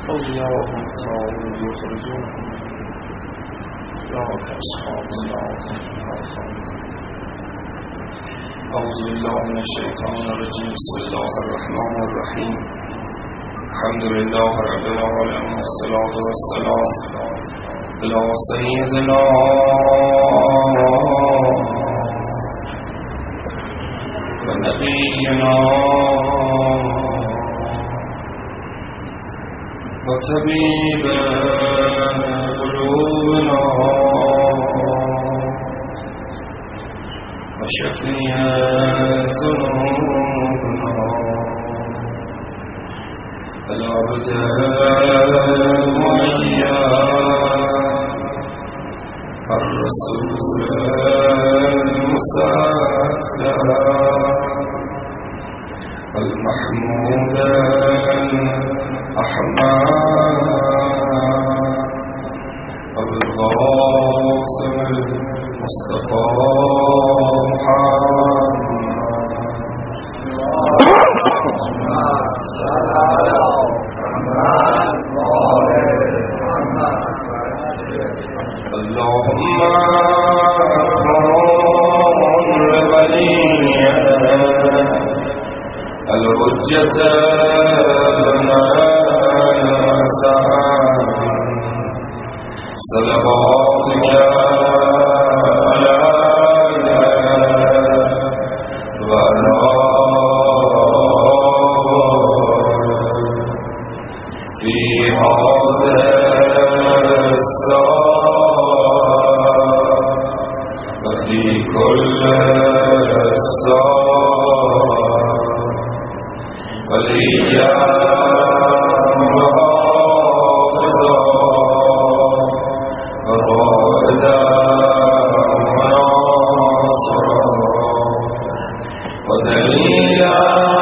أولياءهم كانوا يخرجونهم لا كأصحاب النار أعوذ بالله من الشيطان الرجيم بسم الله الرحمن الرحيم الحمد لله رب العالمين والصلاة والسلام على سيدنا ونبينا وطبيب قلوبنا وشفيع ذنوبنا العبد المعين الرسول المصدق المحمود الأحمد الغاصب المصطفى اللهم الحجة صلواتك وعلى في هذا الساعة وفي كل الساعة وليا وحافظا ورائدا وناصرا ودليلا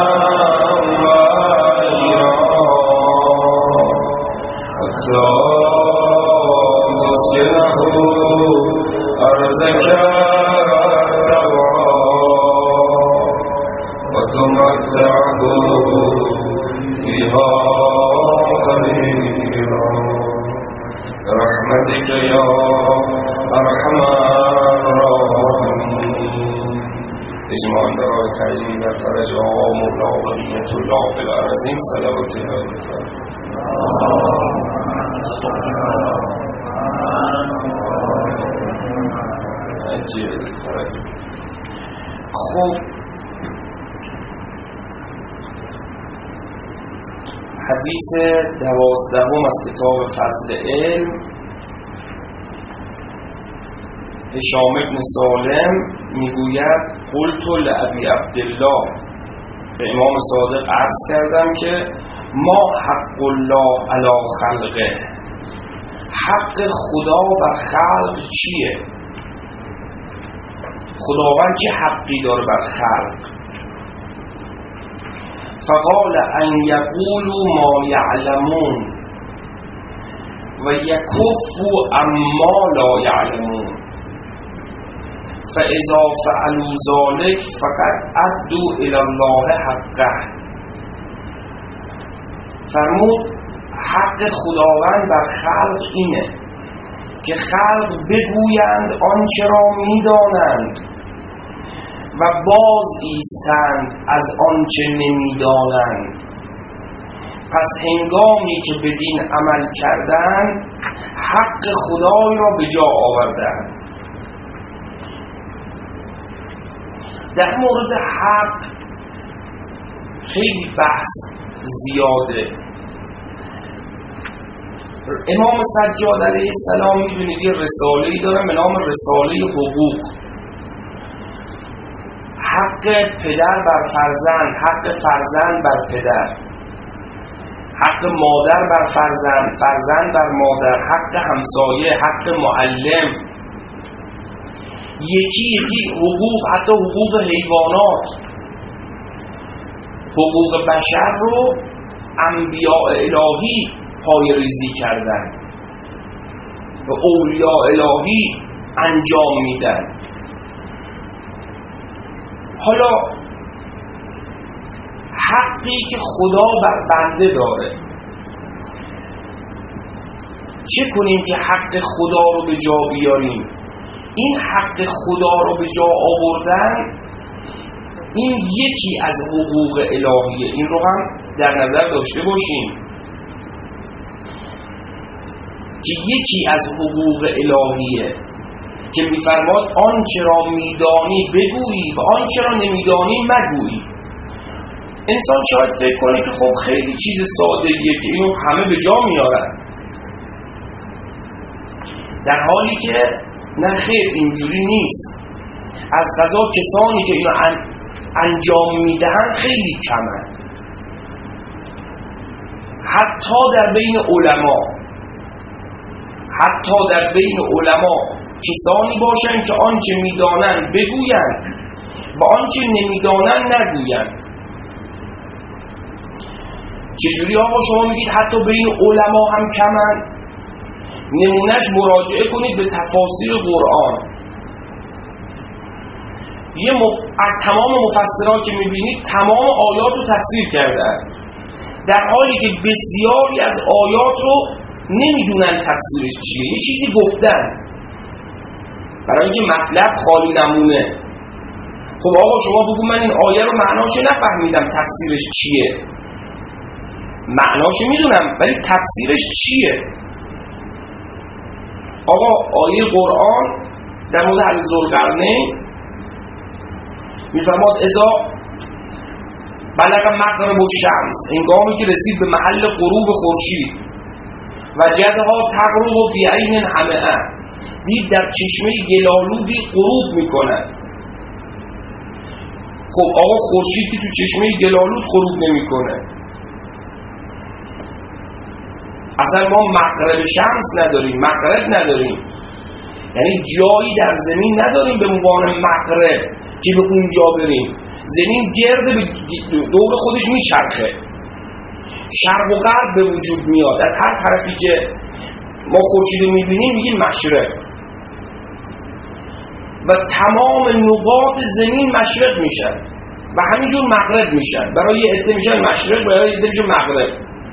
وعيا حتى تسكنه أرضك وتمتعه فيها قليلا برحمتك يا أرحم الراحمين. اجماع برای تعجیل و فرج عام و لاغریت و لاغ العظیم صلوات خب حدیث 12 از کتاب فضل علم، هشام ابن سالم میگوید قلت لابی عبدالله، به امام صادق عرض کردم که ما حق الله علی خلقه، حق خدا بر خلق چیه؟ خداوند چه حقی داره بر خلق؟ فقال ان یقولوا ما یعلمون و یکفوا عما لا یعلمون فاذا فعلوا ذلك فقد ادوا الی الله حقه. فرمود حق خداوند بر خلق اینه که خلق بگویند آنچه را میدانند و باز ایستند از آنچه نمیدانند. پس هنگامی که بدین عمل کردند حق خدای را به جا آوردند. در مورد حق خیلی بحث زیاده. امام سجاد علیه السلام میدونید یه رساله‌ای داره به نام رساله حقوق. حق پدر بر فرزند، حق فرزند بر پدر، حق مادر بر فرزند، فرزند بر مادر، حق همسایه، حق معلم، یکی حقوق، حتی حقوق حیوانات. حقوق بشر رو انبیاء الهی پایه‌ریزی کردن و اولیاء الهی انجام میدن. حالا حقی که خدا بر بنده داره چه کنیم که حق خدا رو به جا بیاریم. این حق خدا رو به جا آوردن این یکی از حقوق الهیه. این رو هم در نظر داشته باشیم که یکی از حقوق الهیه که می‌فرماد آنچه را می‌دانی بگویی و آنچه را نمی‌دانی مگویی. انسان شاید فکر کنه که خب خیلی چیز ساده‌ایه که اینو همه به جا میارن، در حالی که نه خیر، اینجوری نیست. از قضا کسانی که اینو انجام میدهن خیلی کمن. حتی در بین علما کسانی باشن که آنچه میدانن بگویند و آنچه نمیدانن نگویند. چجوری آقا شما میگید حتی بین علما هم کمن؟ نمونهش مراجعه کنید به تفاسیر قرآن. تمام مفسران که میبینید تمام آیات رو تفسیر کردن، در حالی که بسیاری از آیات رو نمیدونن تفسیرش چیه. یه چیزی گفتن برای اینکه مطلب خالی نمونه. خب آقا شما بگو من این آیه رو معناشو نفهمیدم، تفسیرش چیه؟ معناشو میدونم ولی تفسیرش چیه؟ آقا آیه قرآن در مورد ذوالقرنین میفرماد اذا بلغ مغرب الشمس، هنگامی که رسید به محل غروب خورشید، وجدها تغرب فی عین حمئه، دید در چشمه گلالودی غروب میکنند. خب آقا خورشید که تو چشمه گلالود غروب نمیکنه. اصلا ما مغرب شمس نداریم، مغرب نداریم، یعنی جایی در زمین نداریم به عنوان مغرب که به اونجا بریم. زمین گرد به دور خودش میچرخه، شرق و غرب به وجود میاد. از هر طرفی که ما خورشید رو میبینیم میگیم مشرق و تمام نقاط زمین مشرق میشن و همینجور مغرب میشن. برای یه عده میشن مشرق، برای یه عده میشن مغرب.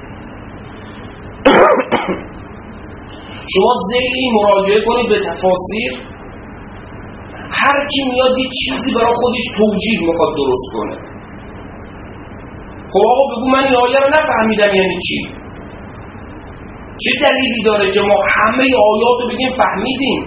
شما ذیلی مراجعه کنید به تفاسیر، هر کی میاد یه چیزی برای خودش توجیه میخواد درست کنه. خب آقا بگو من این آیه رو نفهمیدم یعنی چی؟ چه دلیلی داره که ما همه آیات رو بگیم فهمیدیم؟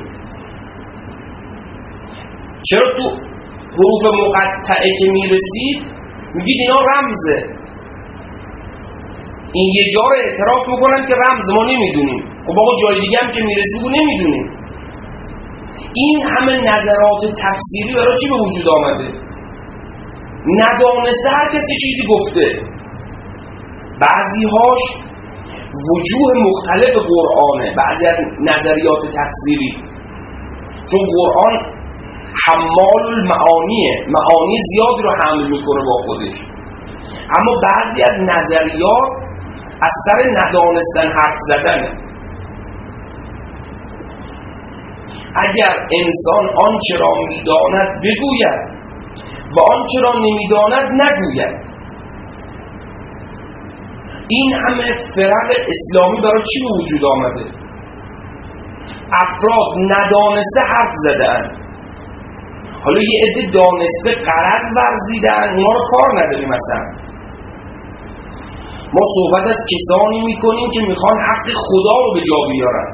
چرا تو حروف مقطعه که میرسید میگید اینا رمزه؟ این یه جا رو اعتراف میکنن که رمز ما نمیدونیم. خب آقا جای دیگه هم که میرسید و نمیدونیم. این همه نظرات تفسیری برای چی به وجود آمده؟ ندانسته هر کسی چیزی گفته. بعضی‌هاش وجوه مختلف قرآنه، بعضی از نظریات تفسیری، چون قرآن حمال المعانیه، معانی زیادی رو حمل میکنه با خودش. اما بعضی از نظریات از سر ندانستن حرف زدنه. اگر انسان آنچه را میداند بگوید و آنچه را نمیداند نگوید. این همه فرق اسلامی برای چی به وجود آمده؟ افراد ندانسته حرف زدن، حالا یه عده دانسته غرض ورزیدن، اونا رو کار نداریم. مثلا ما صحبت از کسانی میکنیم که میخوان حق خدا رو به جا بیارن.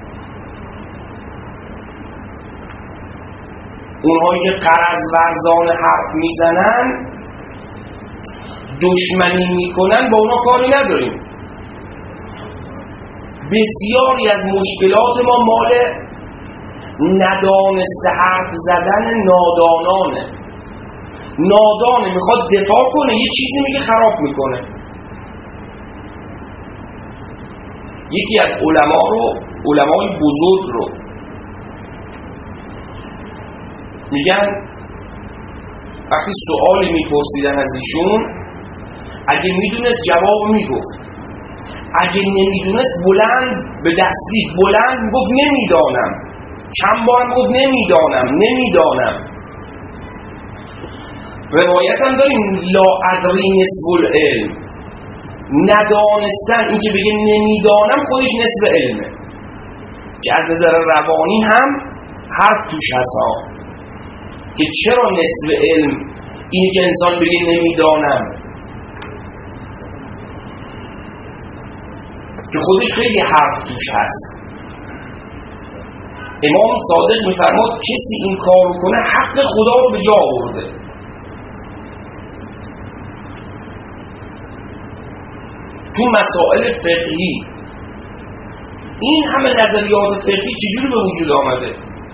اونهایی که غرض ورزان حرف میزنن، دشمنی میکنن، با اونا کاری نداریم. بسیاری از مشکلات ما مال ندانسته حرف زدن نادانانه. نادانه میخواد دفاع کنه، یه چیزی میگه خراب میکنه. یکی از علمای بزرگ رو میگن وقتی سوالی میپرسیدن از ایشون، اگه میدونست جواب میگفت، اگه نمیدونست بلند به دستی بلند میگفت نمیدانم. چند بار میگفت نمیدانم. روایت هم داریم لا ادری نصف العلم، ندانستن، این که بگه نمیدانم خودش نصف علمه. که از نظر روانی هم حرف توش هست ها، که چرا نصف علم اینی که انسان بگه نمیدانم، که خودش خیلی حرف توش هست. امام صادق میفرماد کسی این کار رو کنه حق خدا رو به جا آورده. تو مسائل فقهی این همه نظریات فقهی چجوری به وجود آمده؟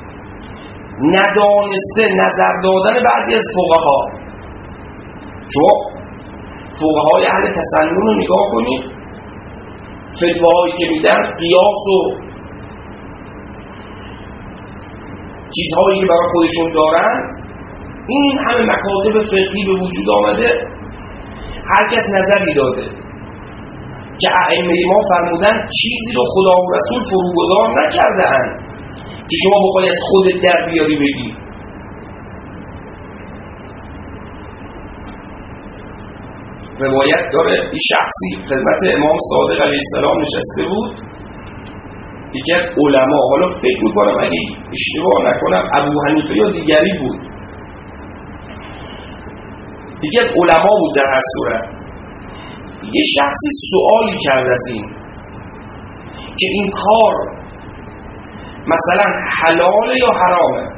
ندانسته نظر دادن بعضی از فقها. شما فقهای اهل تسنن رو نگاه کنید، فتواهایی که میدن قیاس و چیزهایی که برای خودشون دارن، این همه مکاتب فقهی به وجود آمده، هر کس نظری داده که ائمه ما فرمودن چیزی رو خدا و رسول فروگذار نکرده اند که شما بخوای از خودت در بیاری بگی. روایت داره این شخصی خدمت امام صادق علیه السلام نشسته بود، یکی از علما، حالا فکر میکنم اگه اشتباه نکنم ابو حنیفه یا دیگری بود، یکی از علما بود در هر صورت، یه شخصی سوالی کرد از این که این کار مثلا حلاله یا حرامه.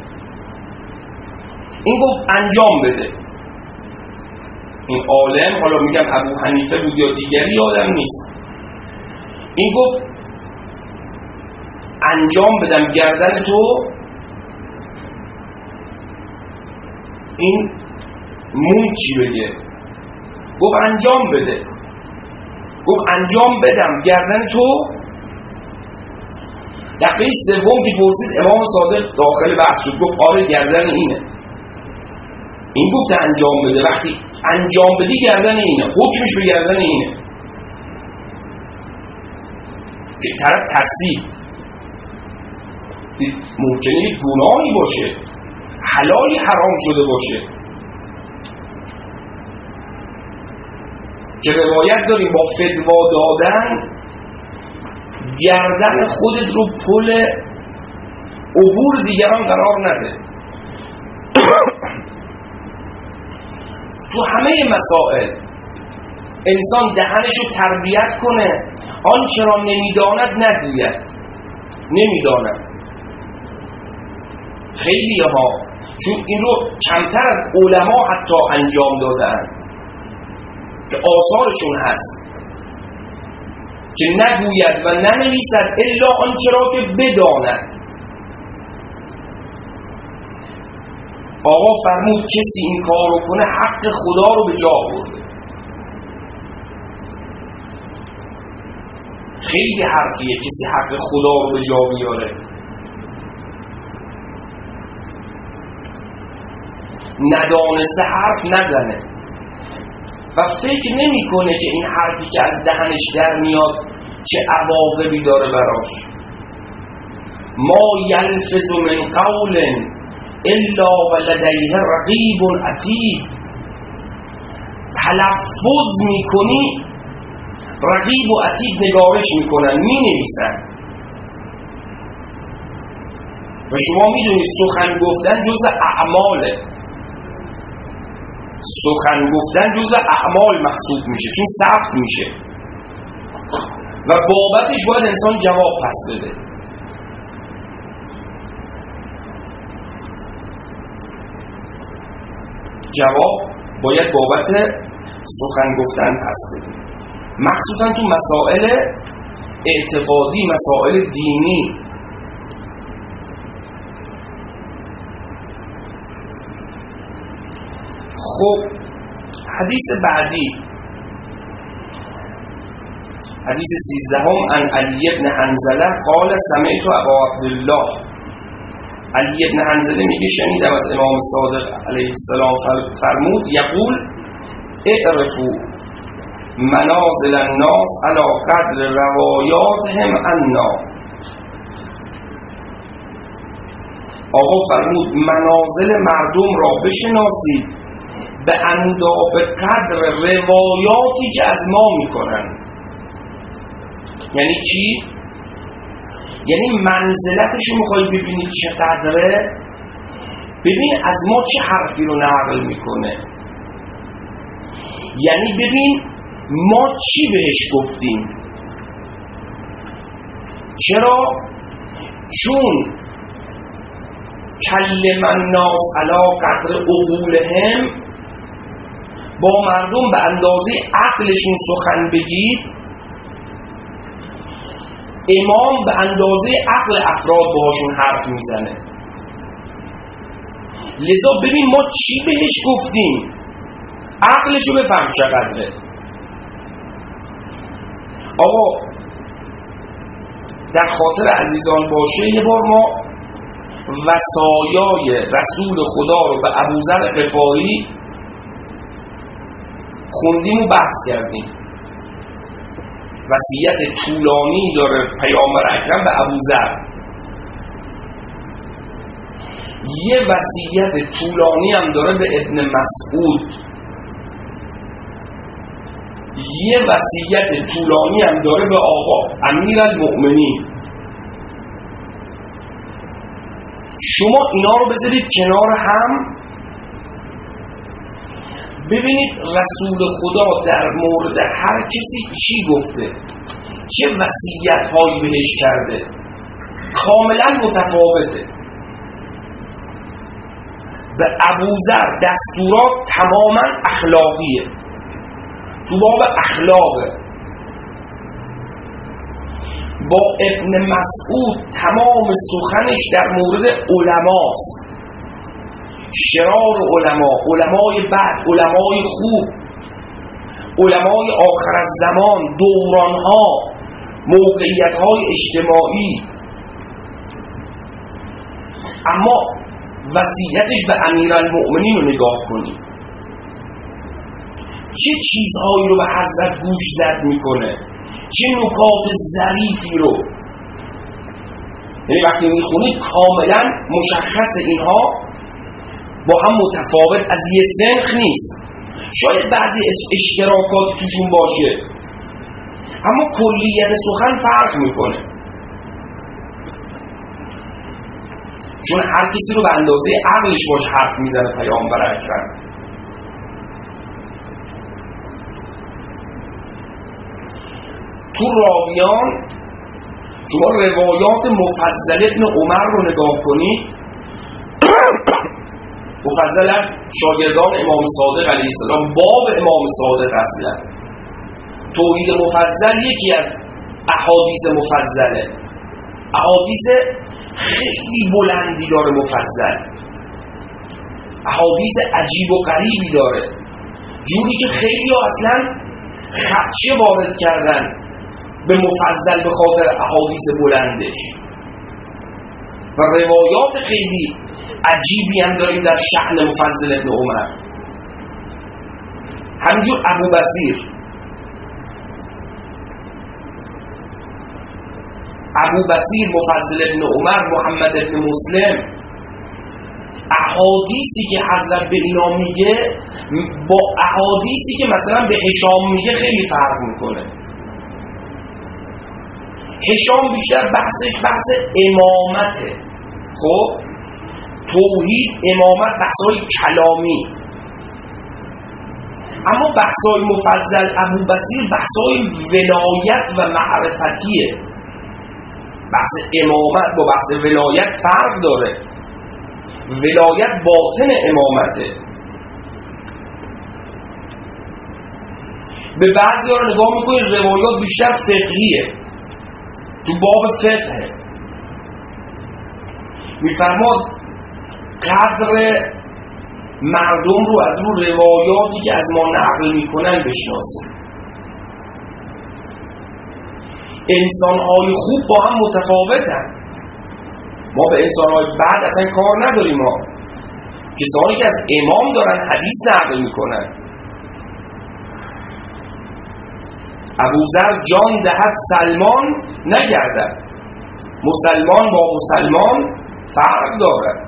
این گفت انجام بده. این عالم، حالا میگم ابو حنیفه بود یا دیگری، آدم نیست، این گفت انجام بدم گردن تو این مون چی بگه؟ گفت انجام بده. گفت انجام بدم گردن تو. دفعه سوم که پرسید امام صادق داخل بحث شد، گفت آره گردن اینه. این گفت انجام بده، وقتی انجام بدی گردن اینه، حکمش به گردن اینه. که طرف ترسید، ممکنه گناهی باشه، حلالی حرام شده باشه، که روایت داریم با فتوا دادن گردن خودت رو پل عبور دیگران قرار نده. تو همه مسائل انسان دهنش رو تربیت کنه، آنچه را نمیداند نگوید. نمیداند خیلی ها، چون این رو کمتر از علما حتی انجام دادن که آثارشون هست، که نگوید و ننویسد الا آنچه را که بداند. آقا فرمود کسی این کار رو کنه حق خدا رو به جا برده. خیلی حرفیه کسی حق خدا رو به جا بیاره. ندانسته حرف نزنه و فکر نمی کنه که این حرفی که از دهنش در میاد چه عواقبی داره براش. ما یلفظ من قول الا ولدیه رقیب عتید. تلفظ میکنی، رقیب و عتید نگارش میکنن، مینویسن. و شما میدونید سخن گفتن جزء اعماله، سخن گفتن جزء اعمال محسوب میشه، چون ثبت میشه و بابتش باید انسان جواب پس بده. جواب باید بابت سخن گفتن پس بده، مخصوصا تو مسائل اعتقادی، مسائل دینی. خب حدیث بعدی، حدیث 13 عن علی بن حنظله قال سمعت ابا عبدالله. علی بن حنظله میگه شنیدم از امام صادق علیه السلام فرمود یقول اعرفوا منازل الناس علی قدر روایاتهم عنا. آقا فرمود منازل مردم را بشناسید به به قدر روایاتی که از ما میکنن. یعنی چی؟ یعنی منزلتش رو میخوای ببینید چقدره. ببین از ما چه حرفی رو نقل میکنه، یعنی ببین ما چی بهش گفتیم. چرا؟ چون کلم الناس علی قدر عقولهم، با مردم به اندازه عقلشون سخن بگید. امام به اندازه عقل افراد باهاشون حرف میزنه. لذا ببین ما چی بهش گفتیم، عقلشو بفهم چقدره. آقا در خاطر عزیزان باشه، یه بار ما وصایای رسول خدا رو به ابوذر غفاری خوندیم و بحث کردیم. وصیت طولانی داره پیامبر اکرم به ابوذر. یه وصیت طولانی هم داره به ابن مسعود. یه وصیت طولانی هم داره به آقا امیرالمؤمنین. شما اینا رو بذارید کنار هم، ببینید رسول خدا در مورد هر کسی چی گفته، چه وصیت هایی بهش کرده، کاملا متفاوته. به ابوذر دستورات تماما اخلاقیه، تو باب اخلاقه. با ابن مسعود تمام سخنش در مورد علماست، شرار علما، علمای بعد، علمای خوب، علمای آخر الزمان، دورانها، موقعیت‌های اجتماعی. اما وصیتش به امیرالمؤمنین رو نگاه کنید، چه چیزهایی رو به حضرت گوش زد میکنه، چه نکات ظریفی رو. یعنی وقتی میخونید کاملا مشخص اینها با هم متفاوت، از یه سنخ نیست. شاید بعضی اشتراکات توشون باشه اما کلیت سخن فرق میکنه، چون هر کسی رو به اندازه عقلش باش حرف میزنه پیامبر اکرم. تو راویان شما روایات مفضل ابن عمر رو نگاه کنید. مفضل شاگردان امام صادق علیه السلام، باب امام صادق اصلا. توحید مفضل یکی از احادیث مفضله، احادیث خیلی بلندی داره مفضل، احادیث عجیب و غریبی داره، جوری که خیلی ها اصلا خدشه وارد کردن به مفضل به خاطر احادیث بلندش. و روایات خیلی عجیبی هم داریم در شأن مفضل ابن عمر. همینجور ابو بصیر مفضل ابن عمر، محمد ابن مسلم، احادیثی که حضرت به اینا میگه با احادیثی که مثلا به هشام میگه خیلی فرق میکنه. هشام بیشتر بحثش بحث امامته، خب توحید، امامت، بحثای کلامی. اما بحثای مفضل ابو بصیر بحثای ولایت و معرفتیه. بحث امامت با بحث ولایت فرق داره. ولایت باطن امامته. به بعضی ها رو نگاه میکنید روایات بیشتر فقهیه، تو باب فقه میفرماد قدر مردم رو از رو روایاتی که از ما نقل میکنن بشناسیم. انسان‌های خوب با هم متفاوتن. ما به انسان‌های بد اصلا کار نداریم. ما کسانی که از امام دارن حدیث نقل میکنن. ابوذر جان دهد سلمان نگردد، مسلمان با مسلمان فرق دارد.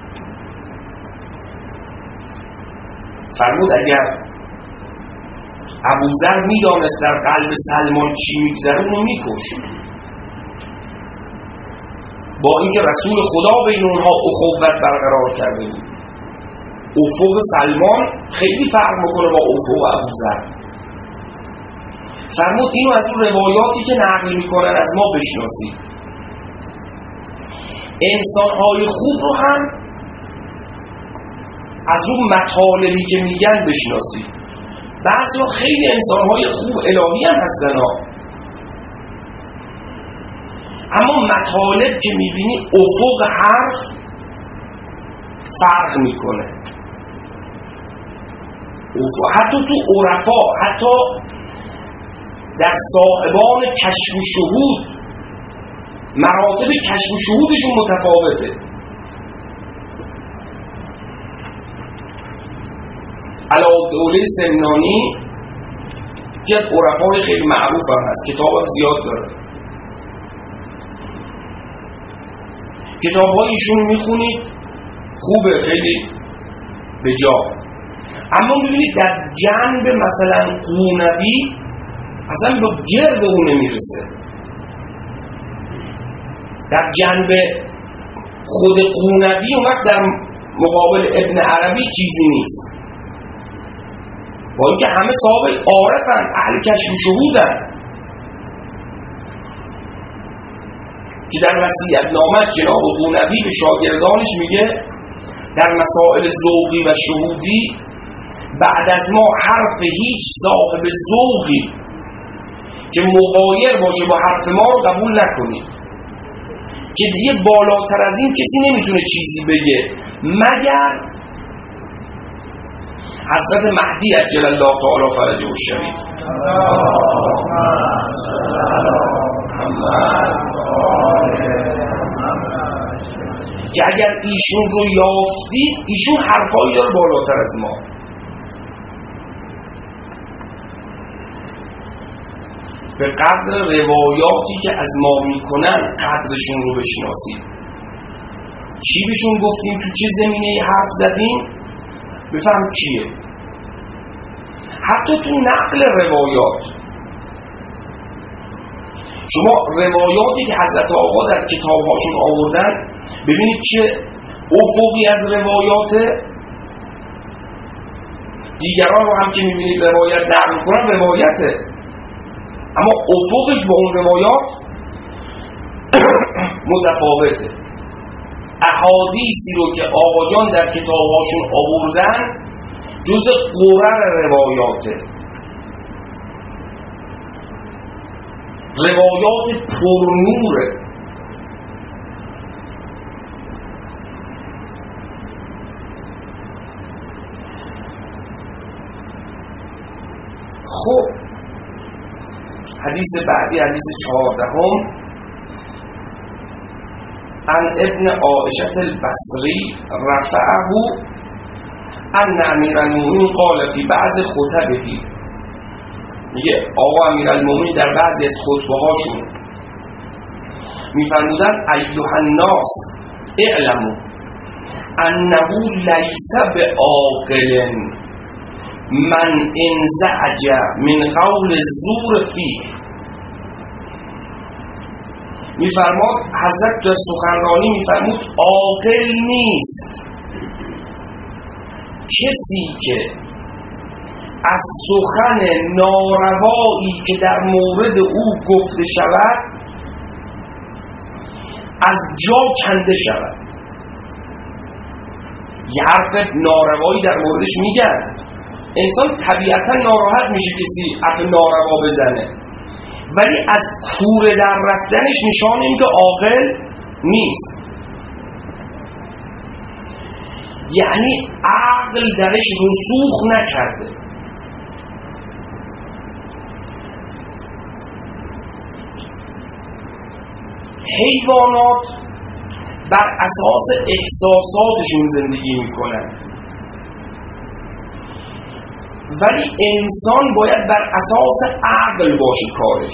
فرمود اگر ابوذر میدانست در قلب سلمان چی میگذره، اونو میکشت. با اینکه رسول خدا بین اونها اخوت برقرار کرده بود. افق سلمان خیلی فرق میکنه با افق ابوذر. فرمود اینو از اون روایاتی که نقل میکنن از ما بشناسید. انسان‌های خوب رو هم از اون مطالبی که میگن بشناسید. بعضیا خیلی انسان‌های خوب الهی هم هستن ها، اما مطالب که میبینی افق حرف فرق میکنه. حتی تو عرفا، حتی در صاحبان کشف و شهود، مراتب کشف و شهودشون متفاوته. علادوله سمنانی که از عرفای خیلی معروف هم هست، کتاب هم زیاد داره. کتاب های ایشون میخونید خوبه، خیلی به جا، اما میبینید در جنب مثلا قونبی اصلا به گرد اونه میرسه. در جنب خود قونبی اون وقت در مقابل ابن عربی چیزی نیست، با اینکه همه صاحب عارفن، اهل کشف و شهودن، که در وصیت‌نامه جناب قونبی به شاگردانش میگه در مسائل ذوقی و شهودی بعد از ما حرف هیچ صاحب ذوقی که مغایر باشه با حرف ما رو قبول نکنید، که دیگه بالاتر از این کسی نمیتونه چیزی بگه مگر حضرت مهدی عجل الله تعالی فرجه الشریف. که اگر ایشون رو یافتید، ایشون حرفایی داره بالاتر از ما. به قدر روایاتی که از ما میکنن قدرشون رو بشناسید. چی بهشون گفتیم، تو چه زمینه حرف زدیم، بفهم کیه. حتی تو نقل روایات، شما روایاتی که حضرت آقا در کتابهاشون آوردن ببینید چه افقی از روایات. دیگران رو هم که میبینید روایت نقل کنن روایته، اما افقش با اون روایات متفاوته. احادیثی رو که آقا جان در کتابهاشون آوردن جز قرر روایاته، روایات پرنوره. خب حدیث بعدی، حدیث 14 عن ابن عائشة البصری رفعه ان امیرالمومنین قال فی بعض خطبه، میگه آقا امیرالمومنین در بعضی از خطبه هاشون میفرمودن ایها الناس اعلموا انه لیس بعاقل من انزعج من قول الزور فیه. میفرماد حضرت در سخنرانی میفرمود عاقل نیست کسی که از سخن ناروایی که در مورد او گفته شود از جا کنده شود. یه حرف ناروایی در موردش میگن، انسان طبیعتا ناراحت میشه کسی حرف ناروا بزنه، ولی از کوره در رفتنش نشان این که عاقل نیست. یعنی عقل درش رسوخ نکرده. حیوانات بر اساس احساساتشون زندگی میکنن، ولی انسان باید بر اساس عقل باشه کارش.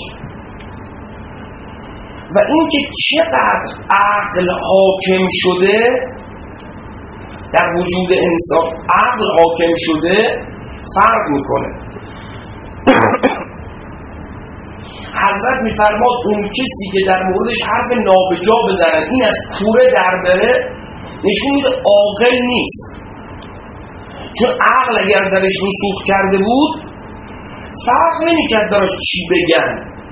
و اینکه چقدر عقل حاکم شده در وجود انسان، عقل حاکم شده فرق میکنه. حضرت میفرماد اون کسی که در موردش حرف نابجا بزنن این از کوره در بره، نشون میده عاقل نیست. چون عقل اگر درش رسوخ کرده بود فرق نمیکرد براش چی بگن.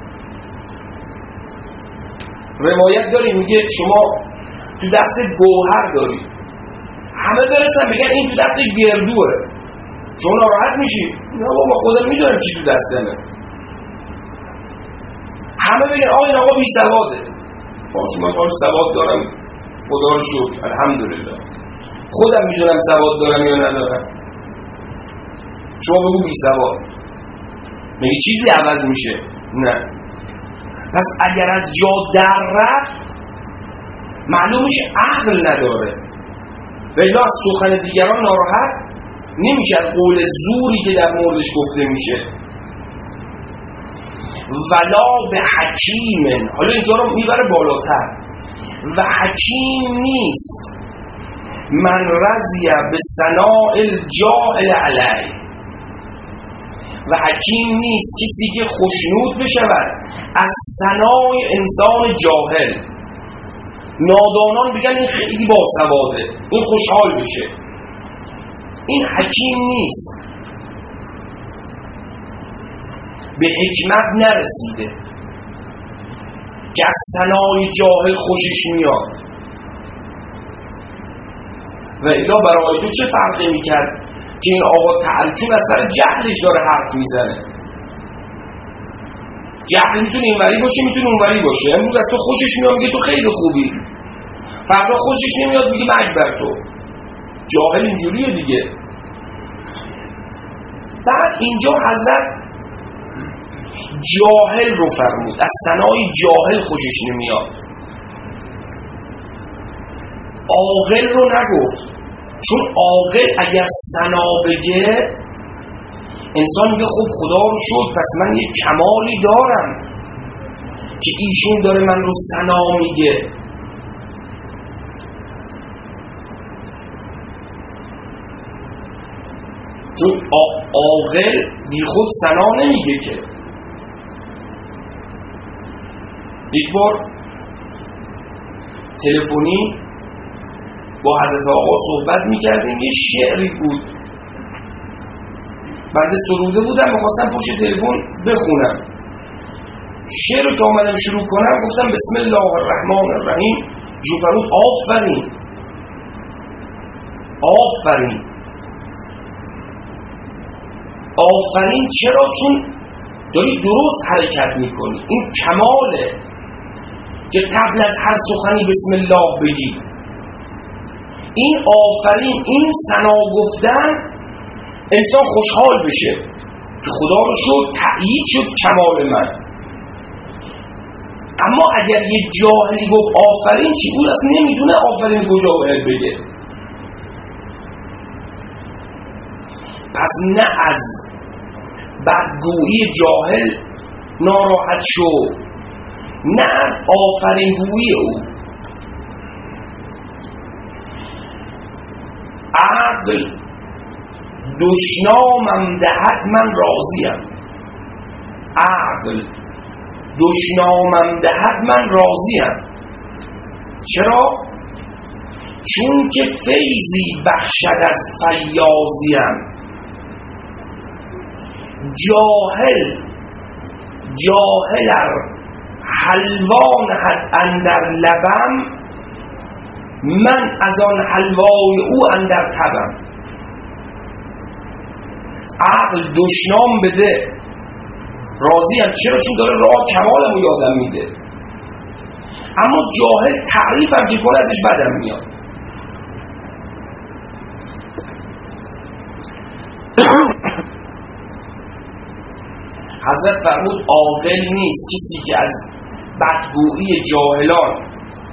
روایت داریم میگه شما تو دست گوهر داری، همه برسن بگن این تو دست گردوه، شما ناراحت میشی؟ نه بابا خودم میدونم چی تو دستمه. همه بگن این آقا بی سواده، شما کار سواد دارم خدا رو شکر الحمدلله، خودم میدونم سواد دارم یا ندارم. شما بگو بی سواد، میگه چیزی عوض میشه؟ نه. پس اگر از جا در رفت معلوم میشه عقل نداره، ولی از سخن دیگران ناراحت نمیشه، قول زوری که در موردش گفته میشه. ولا به حکیم، حالا اینجا رو میبره بالاتر، و حکیم نیست من رضی به ثناء الجاهل علیه، و حکیم نیست کسی که خوشنود بشود از ثنای انسان جاهل. نادانان بگن این خیلی باسواده، این خوشحال بشه، این حکیم نیست، به حکمت نرسیده که از ثنای جاهل خوشش میاد. و الا برای تو چه فرقی میکرد که این آقا چون از سر جهلش داره حرف میزنه. جهل میتونه اینوری باشه میتونه اونوری باشه. امروز از تو خوشش میاد میگه تو خیلی خوبی، فردا خوشش نمیاد میگه مرگ بر تو. جاهل اینجوریه دیگه. بعد اینجا حضرت جاهل رو فرمود، از ثنای جاهل خوشش نمیاد، عاقل رو نگفت. چون عاقل اگر ثنا بگه انسان میگه خب خدا رو شکر پس من یه کمالی دارم که ایشون داره من رو ثنا میگه. چون عاقل بی خود ثنا نمیگه که. یک بار تلفنی با حضرت آقا صحبت میکردیم، یه شعری بود بنده سروده بودم میخواستم پشت تلفن بخونم. شعر رو که آمدم شروع کنم گفتم بسم الله الرحمن الرحیم. جو فرمود آفرین آفرین آفرین. چرا؟ چون داری درست حرکت میکنی. این کماله که قبل از هر سخنی بسم الله بگی. این آفرین، این ثنا گفتن انسان خوشحال بشه که خدا رو شد تأیید شد کمال من. اما اگر یه جاهلی گفت آفرین چی بود اصلا نمیدونه آفرین کجا باید بگه. پس نه از بدگویی جاهل ناراحت شو، نه از آفرین گویی او. عقل دشنامم دهد من راضیم، عقل دشنامم دهد من راضیم. چرا؟ چون که فیضی بخشد از فیاضیم. جاهل حلوان حد اندر لبم، من از آن حلوای او اندر تبم. عقل دشنام بده راضیم. چرا؟ چون داره راه کمالمو یادم میده. اما جاهل تعریفم که کنه ازش بدم میاد. حضرت فرمود عاقل نیست کسی که از بدگویی جاهلان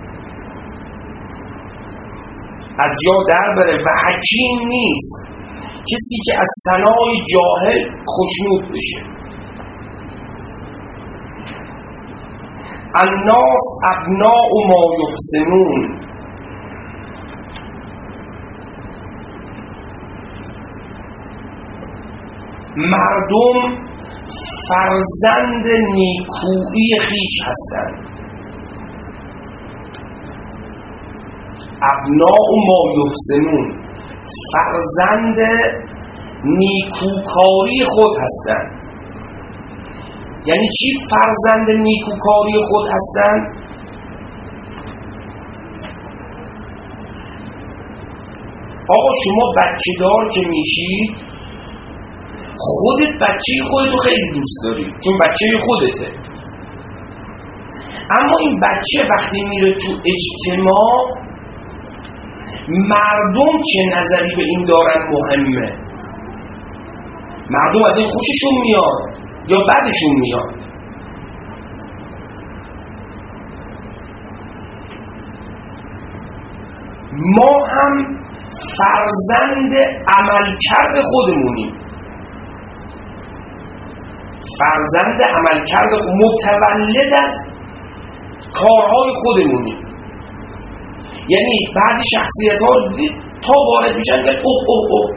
از جا در بره، و حکیم نیست کسی که از ثنای جاهل خوشنود بشه. الناس ابناء ما یحسنون. مردم فرزند نیکویی خویش هستند. ابناء ما یحسنون، فرزند نیکوکاری خود هستند. یعنی چی فرزند نیکوکاری خود هستند؟ آقا شما بچه دار که میشید، خودت بچه خودتو خیلی دوست داری چون بچه خودته، اما این بچه وقتی میره تو اجتماع، مردم چه نظری به این دارن مهمه. مردم از این خوششون میاد یا بدشون میاد. ما هم فرزند عملکرد خودمونیم، فرزند عملکرد متولد از کارهای خودمونیم. یعنی بعضی شخصیت ها تا وارد میشن که اوه اوه اوه.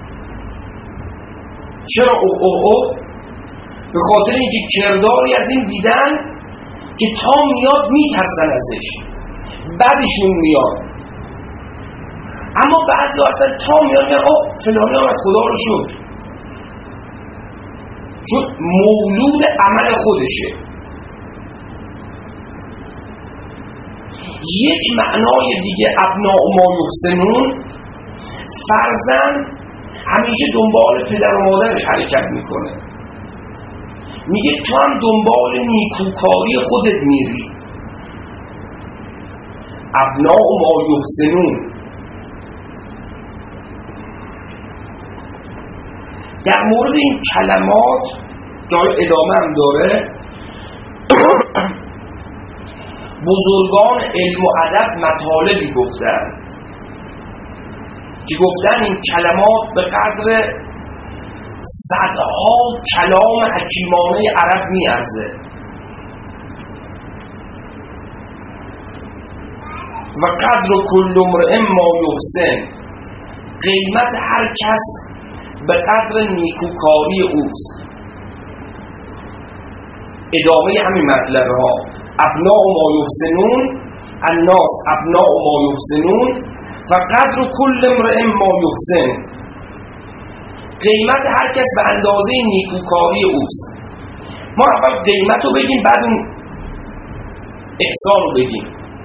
چرا اوه اوه اوه؟ به خاطر اینکه کرداری از این دیدن که تا میاد میترسن ازش، بعدشون میاد. اما بعضی اصلا تا میاد میاد اوه فلانی آمد خدا رو شد، چون مولود عمل خودشه. یک معنای دیگه ابناء ما یحسنون، فرزند همیشه دنبال پدر و مادرش حرکت میکنه. میگه تو هم دنبال نیکوکاری خودت میری. ابناء ما یحسنون. در مورد این کلمات جای ادامه هم داره. بزرگان علم و ادب مطالبی گفتن که گفتن این کلمات به قدر صدها کلام حکیمانه عرب میارزه و قدر کل امرئ ما یحسن، قیمت هر کس به قدر نیکوکاری اوست. ادامه همین مطلب ها، ابناء ما یحسنون، الناس ابناء ما یحسنون و قدر کل امرئ ما یحسن، قیمت هر کس به اندازه نیکوکاری اوست. ما اول قیمت رو بگیم، بعد اون احسان رو بگیم.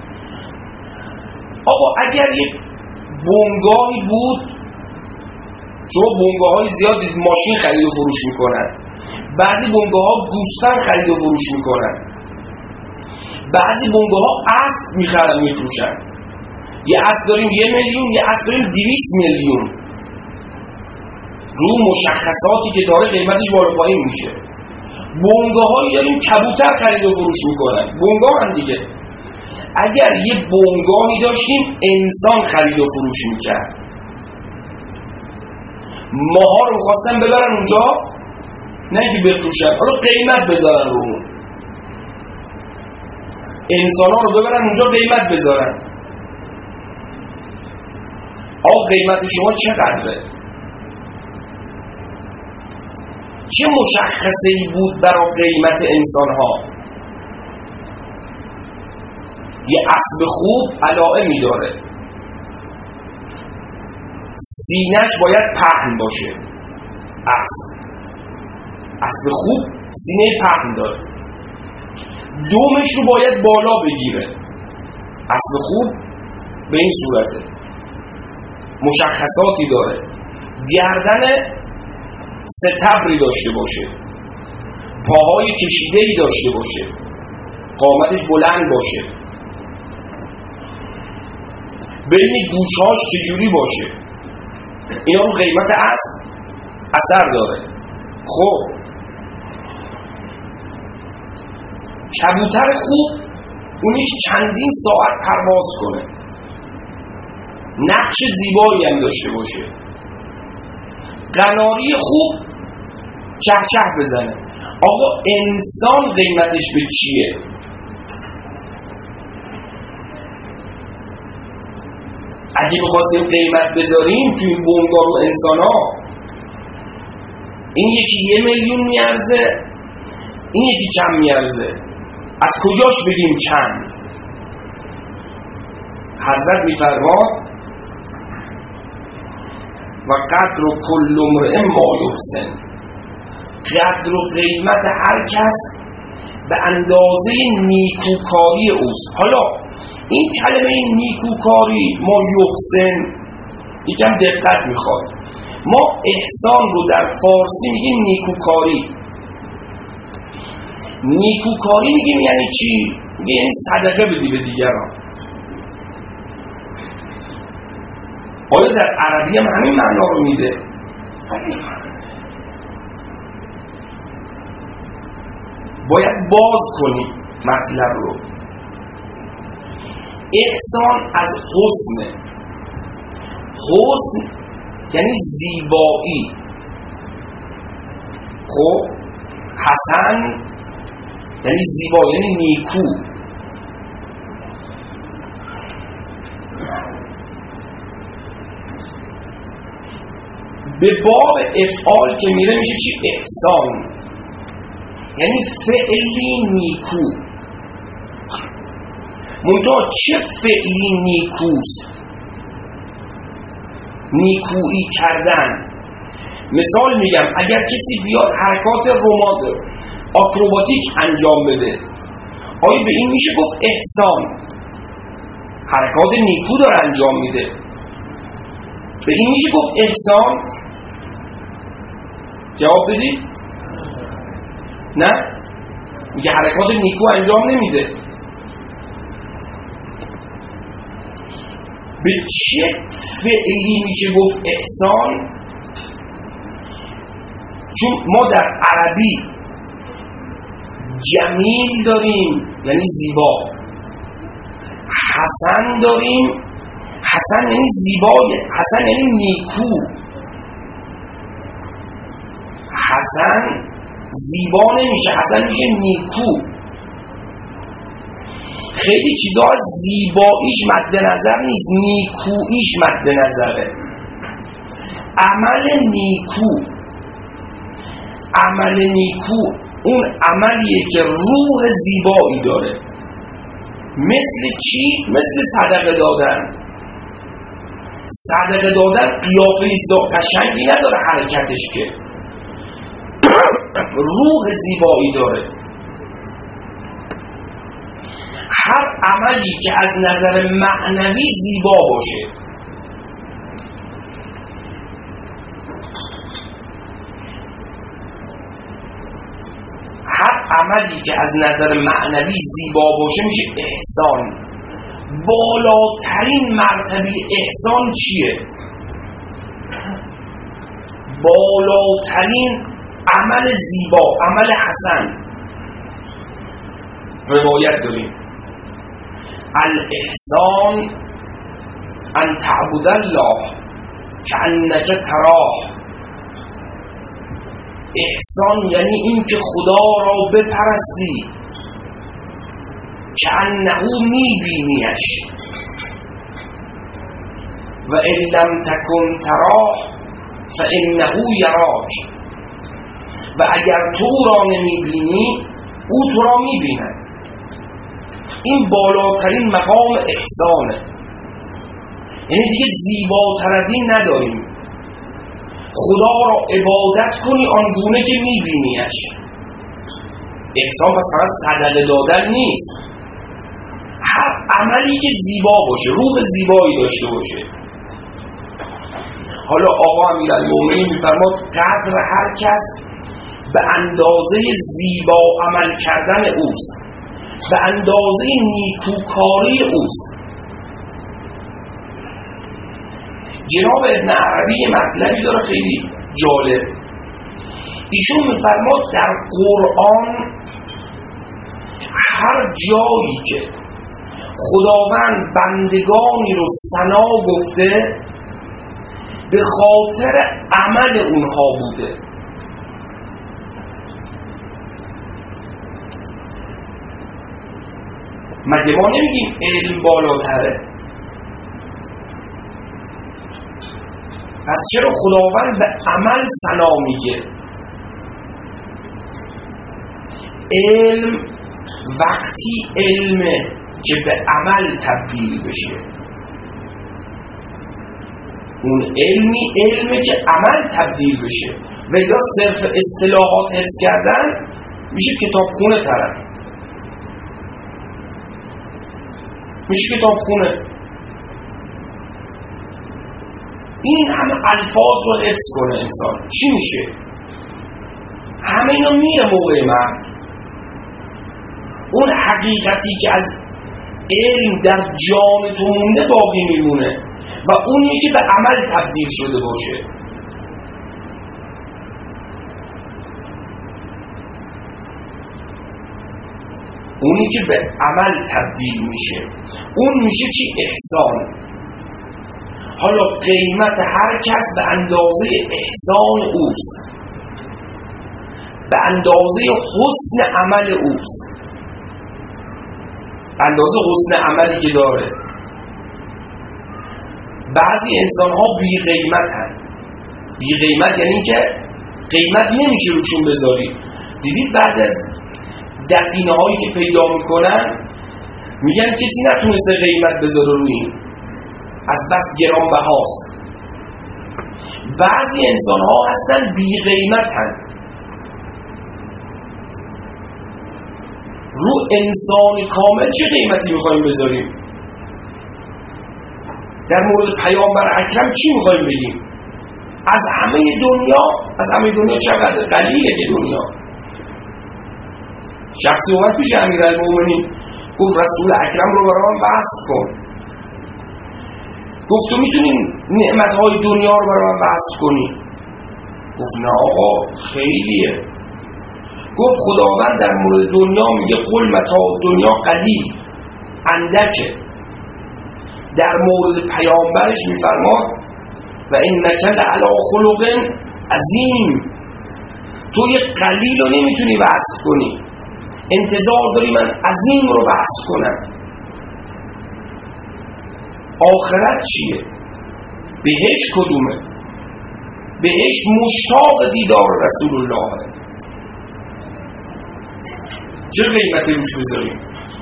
آقا اگر یک بنگاهی بود، شما بنگاه های زیاد دید ماشین خرید و فروش میکنن، بعضی بنگاه ها گوسفند خرید و فروش میکنن، بعضی بنگاه ها اسب میخرن میفروشن. یه اسب داریم 1 میلیون، یه اسب داریم 200 میلیون. رو مشخصاتی که داره قیمتش بالا پایین میشه. بنگاه هایی داریم کبوتر خرید و فروش میکنن، بنگاه هم دیگه. اگر یه بنگاهی داشتیم انسان خرید و فروش میکرد، ماها رو میخواستن ببرن اونجا، نه که بفروشن، حالا قیمت بذارن رو اون. انسان ها رو ببرن اونجا قیمت بذارن. آقا قیمت شما چقدره؟ چه مشخصه‌ای بود برای قیمت انسان ها؟ یه اسب خوب علائمی داره، سینه‌اش باید پهن باشه. اسب خوب سینه پهن داره، دومش رو باید بالا بگیره. اسب خوب به این صورته، مشخصاتی داره. گردن ستبری داشته باشه، پاهای کشیده‌ای داشته باشه، قامتش بلند باشه، ببینید گوشهاش چجوری باشه. اینا رو قیمت اسب اثر داره. خب کبوتر خوب اونیش چندین ساعت پرواز کنه، نقش زیبایی هم داشته باشه، قناری خوب چهچه بزنه. آقا انسان قیمتش به چیه؟ اگه می‌خواستیم قیمت بذاریم توی این بنگاه و انسان ها، این یکی 1,000,000 میارزه، این یکی چند میارزه، از کجاش بگیم چند؟ حضرت میفرماد و قدر کل امرئ ما یحسن، قدر و قیمت هر کس به اندازه نیکوکاری اوست. حالا این کلمه نیکوکاری ما یحسن یکم دقت میخواد. ما احسان رو در فارسی میگیم نیکوکاری. نیکوکاری میگیم یعنی چی؟ میگه یعنی صدقه بدی به دیگران. آیا در عربی هم همین معنا رو میده؟ باید باز کنیم مطلب رو. احسان از حسن، حسن یعنی زیبایی. خب حسن یعنی زیبا، یعنی نیکو. به باب افعال که میره میشه چی؟ احسان، یعنی فعلی نیکو. منتها چه فعلی نیکوست؟ نیکویی کردن. مثال میگم اگر کسی بیاد حرکات آکروباتیک انجام بده، آیا به این میشه گفت احسان؟ حرکات نیکو داره انجام میده، به این میشه گفت احسان؟ جواب بدید. نه، میگه حرکات نیکو انجام نمیده. به چه فعلی میشه گفت احسان؟ چون ما در عربی جمیل داریم یعنی زیبا، حسن داریم، حسن یعنی زیبا، حسن یعنی نیکو. حسن زیبا نمیشه، حسن میشه نیکو. خیلی چیزا از زیباییش مد نظر نیست، نیکوییش مد نظره. عمل نیکو، عمل نیکو اون عملیه که روح زیبایی داره. مثل چی؟ مثل صدقه دادن. صدقه دادن قیافه قشنگی نداره حرکتش، که روح زیبایی داره. هر عملی که از نظر معنوی زیبا باشه، هر عملی که از نظر معنوی زیبا باشه میشه احسان. بالاترین مرتبه احسان چیه؟ بالاترین عمل زیبا، عمل حسن. روایت داریم الاحسان ان تعبد الله کأنک تراه. احسان یعنی این که خدا را بپرستی کأنه میبینیش، و ان لم تکن تراه فانه یراک. و اگر تو را نمیبینی او تو را میبیند. این بالاترین مقام احسانه. یعنی دیگه زیباتر از این نداریم. خدا را عبادت کنی آنگونه که میبینیش. احسان پس فقط صدقه دادن نیست، هر عملی که زیبا باشه، روح زیبایی داشته باشه. حالا آقا امیرالمومنین میفرماد قدر هر کس به اندازه زیبا عمل کردن اوست، به اندازه نیکوکاری اوست. جناب ابن عربی مطلبی داره خیلی جالب. ایشون میفرماد در قرآن هر جایی که خداوند بندگانی رو ثنا گفته به خاطر عمل اونها بوده. مگه ما نمیگیم علم بالاتره؟ پس چرا خداوند به عمل ثنا میگه؟ علم وقتی علمه که به عمل تبدیل بشه، اون علمه که عمل تبدیل بشه. و یا صرف اصطلاحات حفظ کردن میشه کتابخونه طرف، میشه کتابخونه. این همه الفاظ رو حفظ کنه انسان، چی میشه؟ همه اینا میره موقع مرگ. اون حقیقتی که از علم در جان تو مونده باقی میمونه و اونی که به عمل تبدیل شده باشه. اونی که به عمل تبدیل میشه اون میشه چی؟ احسان. حالا قیمت هر کس به اندازه احسان اوست، به اندازه حسن عمل اوست، به اندازه حسن عملی که داره. بعضی انسان ها بی قیمتن. بی قیمت یعنی که قیمت نمیشه روشون بذاری. دیدید بعد از دفینه هایی که پیدا میکنن میگن کسی نتونسته قیمت بذاره روی این، از بس گرانبهاست. بعضی انسان ها هستن بی قیمتن. رو انسان کامل چه قیمتی میخواییم بذاریم؟ در مورد پیامبر اکرم چی میخواییم بگیم؟ از همه دنیا چقدر قلیله که دنیا. شخصی اومد پیش امیرالمومنین گفت رسول اکرم رو برای من وصف کن. گفت تو میتونی نعمتهای دنیا رو برای من وصف کنی؟ گفت نه آقا خیلیه. گفت خداوند در مورد دنیا میگه قل متاع دنیا قلیل، اندکه. در مورد پیامبرش میفرماد و انک لعلی خلق عظیم. تو یه قلیل رو نمیتونی وصف کنی، انتظار داری من عظیم رو وصف کنم. آخرت چیه؟ بهشت کدومه؟ بهشت مشتاق دیدار رسول الله. چه قیمتی روش بذاریم؟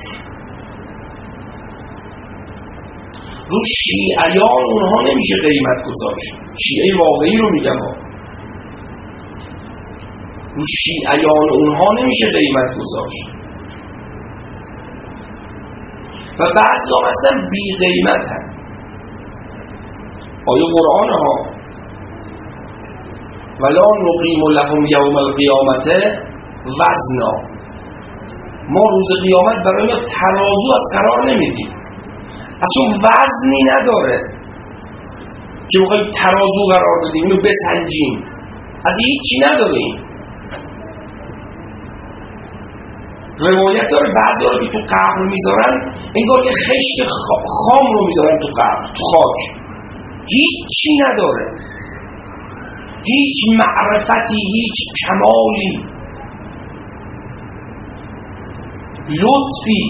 رو شیعیان اونها نمیشه قیمت گذاشت. شیعه واقعی رو میگم ها. رو شیعیان اونها نمیشه قیمت گذاشت. و بعضی هم اصلا بی قیمت هم. آیه قرآن ها ولا نقیم لهم یوم القیامت وزنا. ما روز قیامت برای ما ترازو از قرار نمیدیم، اصلا وزنی نداره که بخوایم ترازو قرار بدیم اینو بسنجیم، از هیچی نداره. این روایت داره بعضی ها رو تو قبر میذارن انگار یه خشت خام رو میذارن تو قبر، تو خاک، هیچی نداره، هیچ معرفتی، هیچ کمالی، لطفی.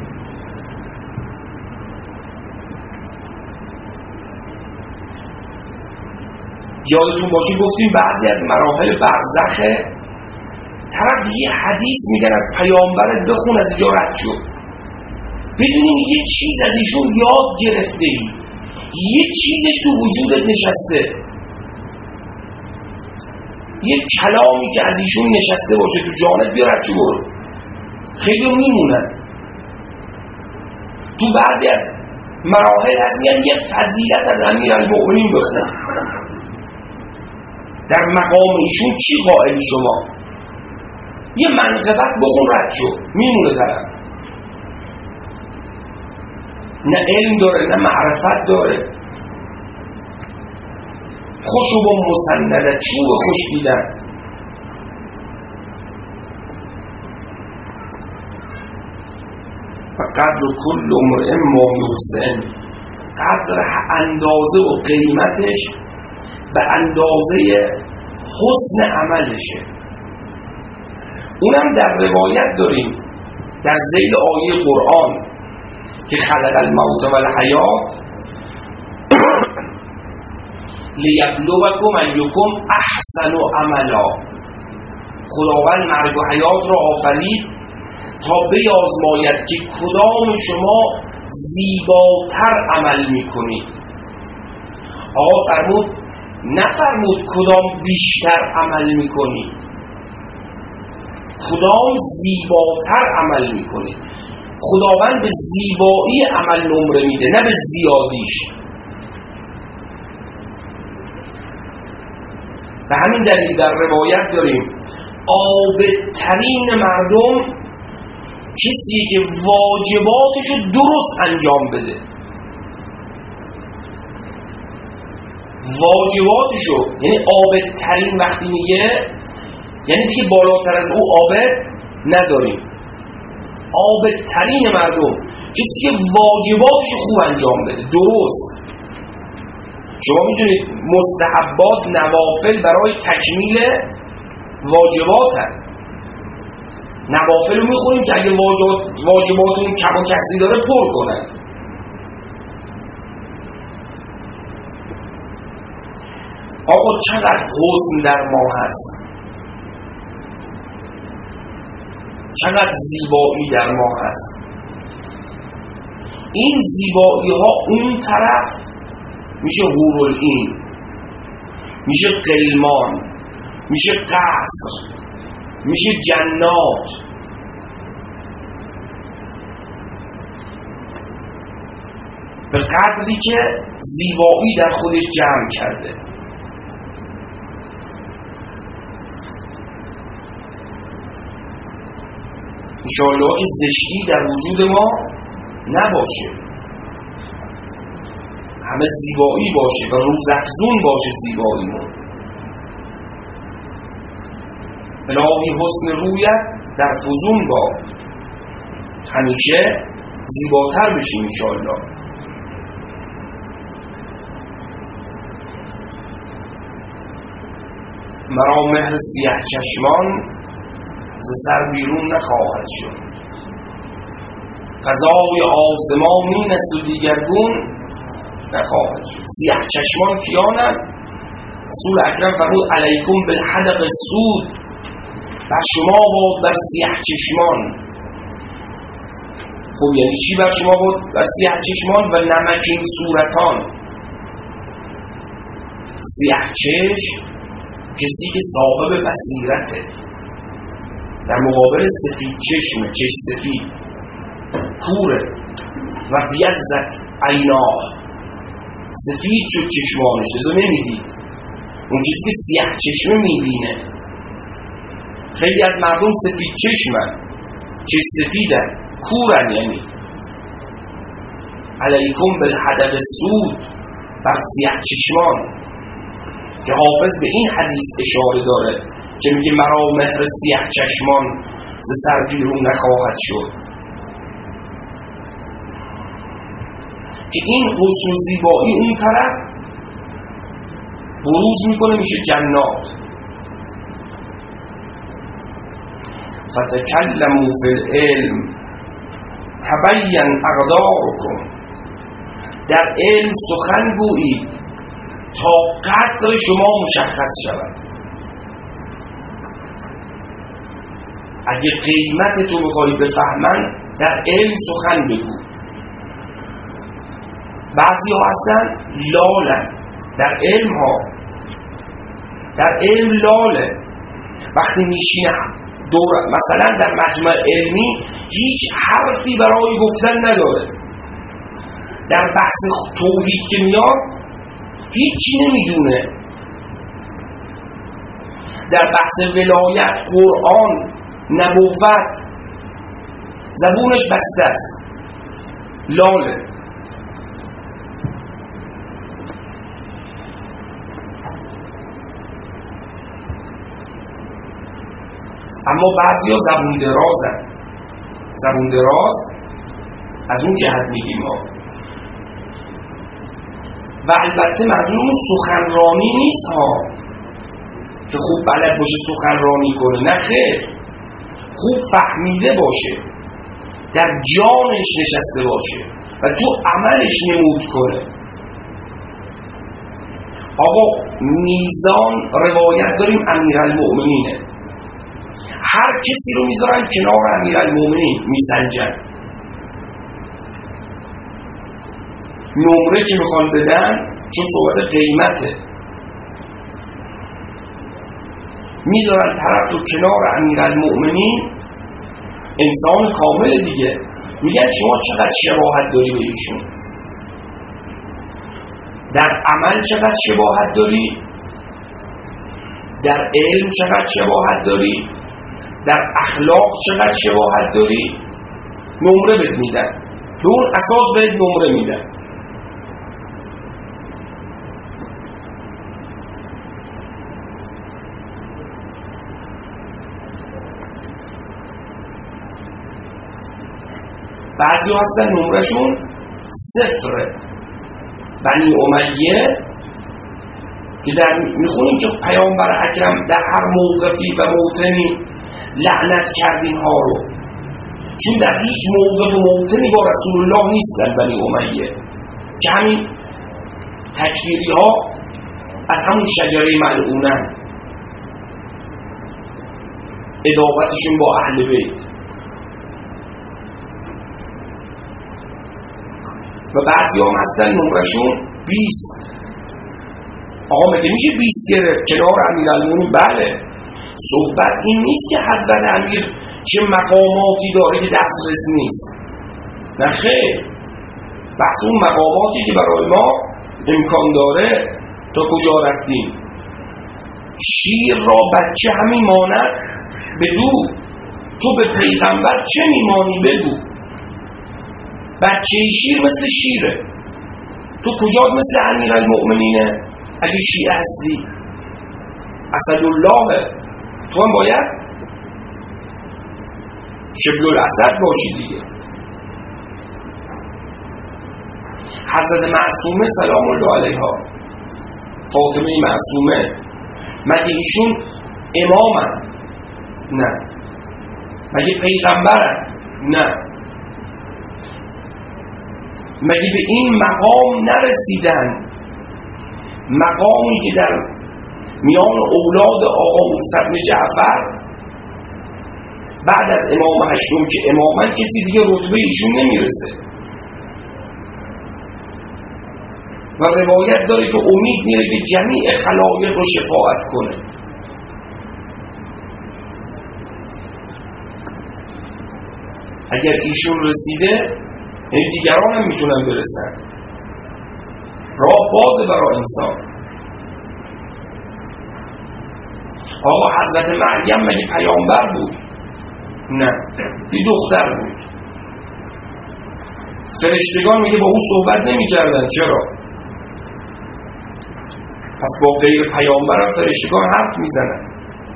یادتون باشه گفتیم بعضی از مراحل برزخه طرف یه حدیث میگن از پیامبرت بخون از اینجا رد شد، بدونیم یه چیز از ایشون یاد گرفته ای، یه چیزش تو وجودت نشسته، یه کلامی که از ایشون نشسته باشه تو جانت بیا رد شو برو. خیلی میمونن. تو بعضی از مراحل هست میگن یه فضیلت از امیرالمومنین بخون، در مقام ایشون چی قائلی شما؟ یه منقبت بخون رد شو، میمونه طرف. نه علم داره نه معرفت داره. خوشو با مسنده چوب خوش دیدن. و قدر کل امرئ ما یحسن، قدر اندازه و قیمتش به اندازه حسن عملشه. اونم در روایت داریم در ذیل آیه قرآن که خلق الموت و الحیات لیبلوکم ایکم احسن عملا. خداوند مرگ و حیات را آفرید تا بیازماید که کدام شما زیباتر عمل میکنید. آقا فرمود نفرمود کدام بیشتر عمل میکنید، کدام زیباتر عمل میکنید. خداوند به زیبایی عمل نمره میده، نه به زیادیش. به همین دلیل در روایت داریم عابدترین مردم کسیه که واجباتشو درست انجام بده. واجباتشو یعنی عابدترین وقتی میگه یعنی دیگه بالاتر از او عابد نداریم. عابدترین مردم کسی که واجباتشو خوب انجام بده، درست. شما میدونید مستحبات، نوافل برای تکمیل واجبات هست. نوافل رو میخونیم که اگه واجباتون کم و کسی داره پر کنن. آقا چقدر حسن در ما هست، چقدر زیبایی در ما هست. این زیبایی ها اون طرف میشه حورالعین، میشه غلمان، میشه قصر، میشه جنات. به قدری که زیبایی در خودش جمع کرده. انشاءالله که زشتی در وجود ما نباشه، همه زیبایی باشه و روزافزون باشه زیباییمون. الهی حسن رویت در فزون با همیشه زیباتر بشیم انشاءالله. مرا مهر سیه چشمان ز سر بیرون نخواهد شد. فضای آسمانی است و دیگرگون نخواهد شد. سیه چشمان کیانند؟ رسول اکرم فرمود علیکم بالحدق السود، بر شما باد بر سیه چشمان. خب یعنی چی بر شما باد بر سیه چشمان؟ و نمکین صورتان. سیه چشم کسی که صاحب بصیرته، در مقابل سفید چشمه، چشم سفید کوره و بیزت عیناه، سفید شد چشمانش، ازو نمیدید. اون کسی که سیاه چشمه میبینه. خیلی از مردم سفید چشمن، چشم سفیدن، کورن. یعنی علیکم بالحدق السود، بر سیاه چشمان، که حافظ به این حدیث اشاره داره که میگه مرا مهر سیاه چشمان ز سر بیرون نخواهد شد. که این حسن و زیبایی اون طرف بروز میکنه، میشه جنات. فتکلموا فی العلم تبین اقدارکم، در علم سخن گویید تا قدر شما مشخص شود. اگه قیمت تو بخوای بفهمن در علم سخن بگو. بعضی ها هستن لالن در علم ها، در علم لاله. وقتی میشینه دور مثلا در مجمع علمی هیچ حرفی برای گفتن نداره. در بحث توحید که میاد هیچی نمیدونه. در بحث ولایت، قرآن، نبوت زبونش بسته است، لاله. اما بعضی ها زبون درازن. زبون دراز از اون جهت میگیم ما. و البته منظور سخنرانی نیست ها که خوب بلد باشه سخنرانی کنه، نه خیر، خوب فهمیده باشه، در جانش نشسته باشه و تو عملش نمود کنه. آقا میزان روایت داریم امیرالمؤمنینه هر کسی رو میذارن کنار امیرالمومنین میسنجن. نمره که میخوان بدن چون صحبت قیمته، میذارن طرف رو کنار امیرالمومنین، انسان کامل دیگه، میگن شما چقدر شباهت داری به ایشون، در عمل چقدر شباهت داری، در علم چقدر شباهت داری، در اخلاق چقدر شباهت داری. نمره بهت میدن، به اون اساس بهت نمره میدن. بعضی هستن نمرهشون 0. بنی امیه که در میخونیم که پیامبر اکرم در هر موقفی و موطنی لعنت کرد اینها رو، چون در هیچ موقف و موطنی با رسول الله نیستن بنی امیه، که همین تکفیری ها از همون شجره ملعونن، عداوتشون با اهل بیت. و بعضی هم هستن نمرشون 20. آقا مگه میشه 20 گرفت کنار امیرالمومنین؟ بله، صحبت این نیست که حضرت امیر چه مقاماتی داره که دسترس نیست، نه خیر، بحث اون مقاماتی که برای ما امکان داره تا کجا رفتیم. شیر را بچه همی ماند بدو، تو به پیغمبر چه میمانی بگو. بچه شیر مثل شیره، تو کجا مثل امیرالمومنینه؟ اگه شیعه هستی اسدالله، تو هم باید شبل الاسد باشی دیگه. حضرت معصومه سلام الله علیها، فاطمه معصومه، مگه ایشون امامن؟ نه. مگه پیغمبرن؟ نه. مگه به این مقام نرسیدن؟ مقامی که در میان اولاد آقا موسی بن جعفر بعد از امام هشتم که امامن کسی دیگه رتبه ایشون نمیرسه. و روایت داره که امید میره که جمیع خلایق رو شفاعت کنه. اگر ایشون رسیده، یعنی دیگران هم میتونن برسن. راه بازه برای انسان. آقا حضرت مریم مگه پیامبر بود؟ نه، یه دختر بود. فرشتگان میگه با اون صحبت نمی‌کردن. چرا؟ پس با غیر پیامبر هم فرشتگان حرف میزنن.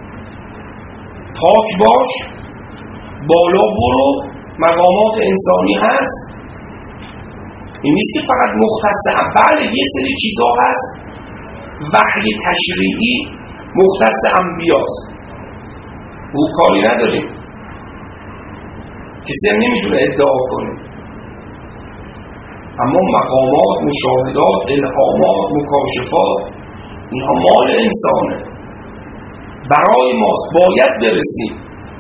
پاک باش، بالا برو، مقامات انسانی هست. این نیست که فقط مختص، بله یه سری چیزا هست وحی تشریعی مختص انبیاست، او کاری نداریم، کسی هم نمیتونه ادعا کنه. اما مقامات، مشاهدات، الهامات، مکاشفات، اینها مال انسانه، برای ماست، باید برسیم.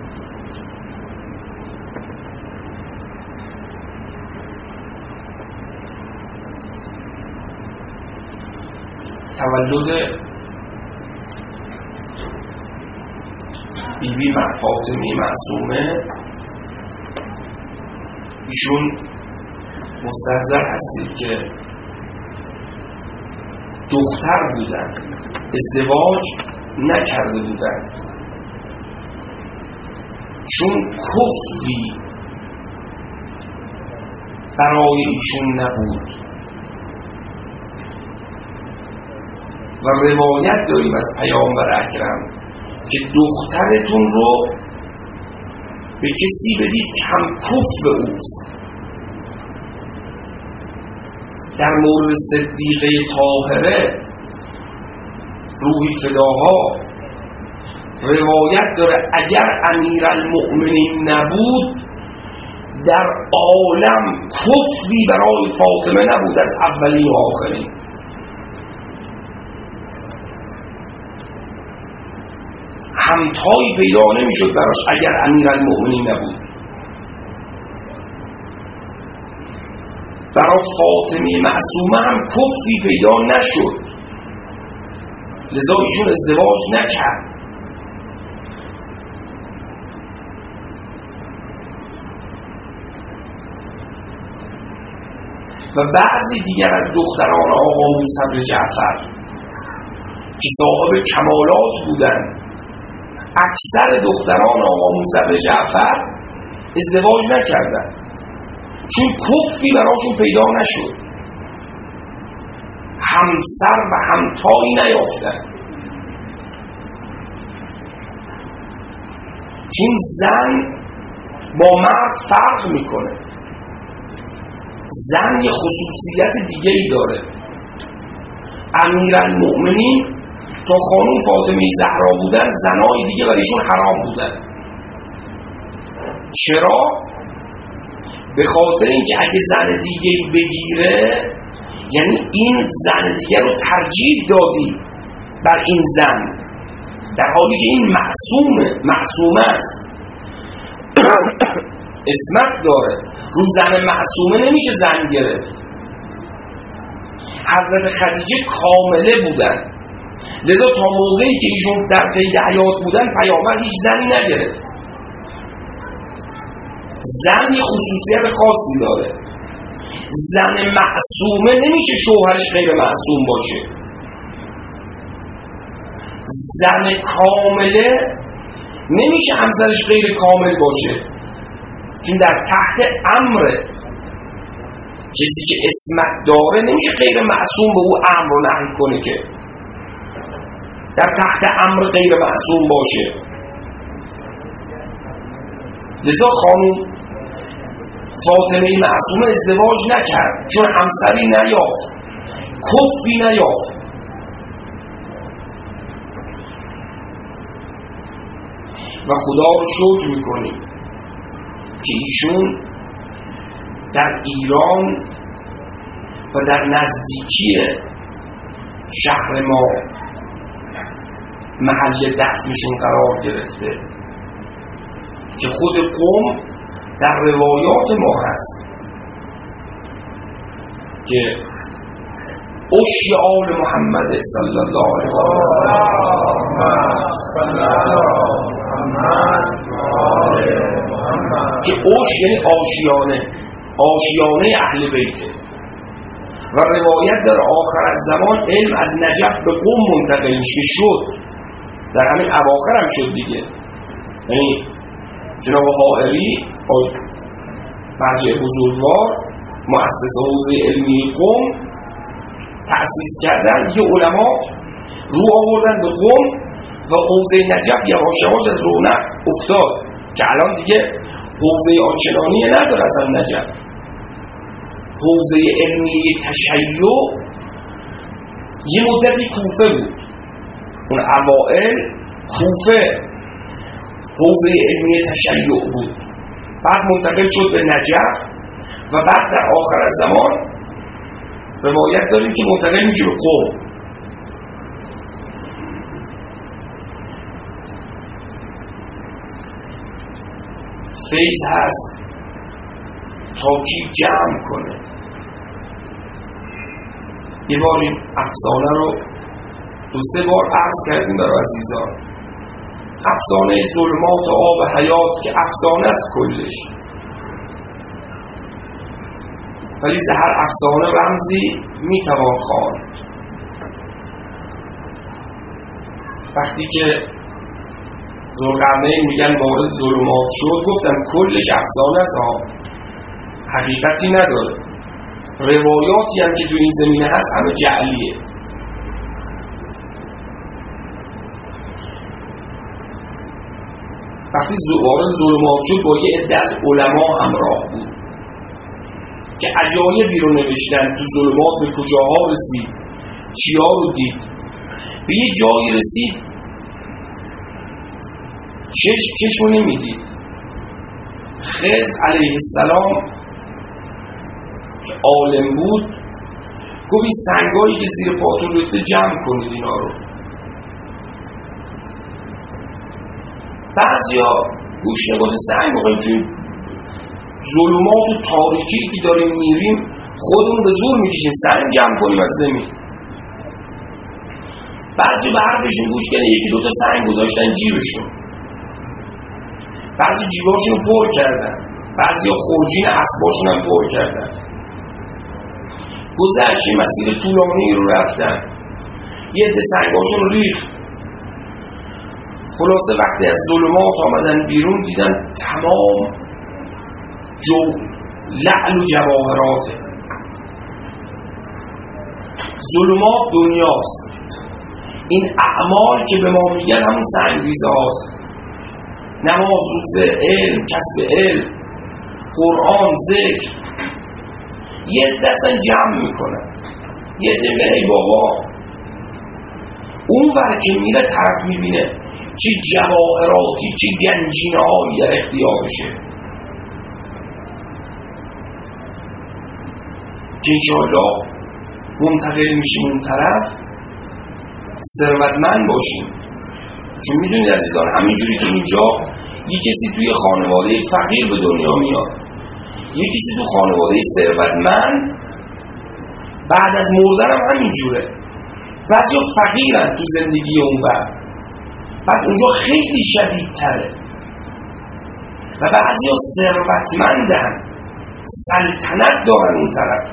تولد بیبی فاطمه معصومه، ایشون مستحضر هستید که دختر بودن، ازدواج نکرده بودن، چون کفری برای ایشون نبود. و روایت داریم از پیامبر اکرم که دخترتون رو به کسی بدید که هم کفر اوست. در مورد صدیقه طاهره روحی فداها روایت داره اگر امیرالمؤمنین نبود در عالم کفری برای فاطمه نبود از اولی و آخری. همتایی پیدا نمیشد براش اگر امیرالمؤمنین نبود. برای فاطمه معصومه هم کفی پیدا نشد، لذا ایشون ازدواج نکرد. و بعضی دیگر از دختران آقا موسی بن جعفر که صاحب کمالات بودند، اکثر دختران آقا موسی بن جعفر ازدواج نکردند چون کفی براشون پیدا نشد، همسر و همتایی نیافتند. چون زن با مرد فرق میکنه، زن یه خصوصیت دیگه ای داره. امیرالمؤمنین تا خانم فاطمه زهرا بودن، زنای دیگه برایشون حرام بودن. چرا؟ به خاطر اینکه اگه زن دیگه ای بگیره، یعنی این زن دیگه رو ترجیح دادی بر این زن، در حالی که این معصومه است، اسمت داره. رو زن معصومه نمیشه زن گرفت. حضرت خدیجه کامله بودن، لذا تا موقعی که ایشون در قید حیات بودن پیامبر هیچ زنی نگرفت. زن یه خصوصیت خاصی داره. زن معصومه نمیشه شوهرش غیر معصوم باشه. زن کامله نمیشه همسرش غیر کامل باشه، چون در تحت امر کسی که اسمت داره نمیشه غیر معصوم به او امر و نهی کنه که در تحت امر غیر معصوم باشه. لذا خانم فاطمه معصومه ازدواج نکرد چون همسری نیافت، کفی نیافت. و خدا رو شکر میکنیم که ایشون در ایران و در نزدیکی شهر ما محل دفنشون قرار گرفته که خود قم در روایات ما هست که عشی آل محمد صلی الله علیه و که عش یعنی آشیانه اهل بیته. و روایت در آخر از زمان علم از نجف به قم منتقل میشه، شد در همین اواخر هم شد دیگه. یعنی جناب حائری مرجع بزرگوار مؤسس حوزه علمی قم تأسیس کردن، یه علما رو آوردن به قم و حوزه نجف یواش یواش از رونق افتاد که الان دیگه حوزه آنچنانی نداره. اصلا نجف حوزه علمی تشیع یه مدتی کوفه بود، اون اوائل کوفه حوزه علمی تشیع بود، بعد منتقل شد به نجف و بعد در آخر از زمان روایت داریم که منتقل میشه به قم. فیض هست تا کی جمع کنه. یه بار این افسانه رو 2-3 بار عرض کردیم برای عزیزان. افسانه ظلمات آب حیات که افسانه است کلش، ولی هر افسانه رمزی میتوان خواند. وقتی که ذوالقرنین میگن وارد ظلمات شد، گفتم کلش افسانه است، حقیقتی نداره. روایاتی هم که تو این زمینه هست همه جعلیه. وقتی وارد ظلمات شد با یه عده از علما همراه بود که عجایبی رو نوشتن. تو ظلمات به کجاها رسید، چیا رو دید. به یه جایی رسید چشم رو نمیدید. خضر علیه السلام که عالم بود گفت این سنگایی که زیر پاتون ریخته جمع کنید اینا رو. بعضیا گوش نباده سعی میکنیم چون ظلمات و تاریکی که داریم میریم خودمون به زور میکشیم سنگ جمع کنیم از زمین. بعضی به حرفشون گوش کردن، یکی دوتا سنگ گذاشتن جیبشون، بعضی جیباشون پر کردن، بعضی خورجین اسباشون هم پر کردن. گذشت مسیر طولانی رو رفتن، یه عده سنگاشون رو ریخت. خلاصه وقتی از ظلمات آمدن بیرون دیدن تمام لعل و جواهراته. ظلمات دنیاست. این اعمال که به ما میگن همون سنگریزه هاست. نماز، روزه، علم، کسب علم، قرآن، ذکر. یه دستن جمع میکنن، یه عده میگن ای بابا. اون ور که میره طرف میبینه چه جواهراتی، چه گنجینه هایی در اختیارشه که انشاءالله منتقل میشیم اون طرف، ثروتمند باشیم. چون میدونید عزیزان همینجوری که اینجا یه کسی توی خانواده فقیر به دنیا میاد، یه کسی تو خانواده ثروتمند، بعد از مردن هم همینجوره. بعضیا فقیرن تو زندگی اون بعد اونجا خیلی شدیدتره، و بعضیا ثروتمندن، سلطنت دارن اون طرف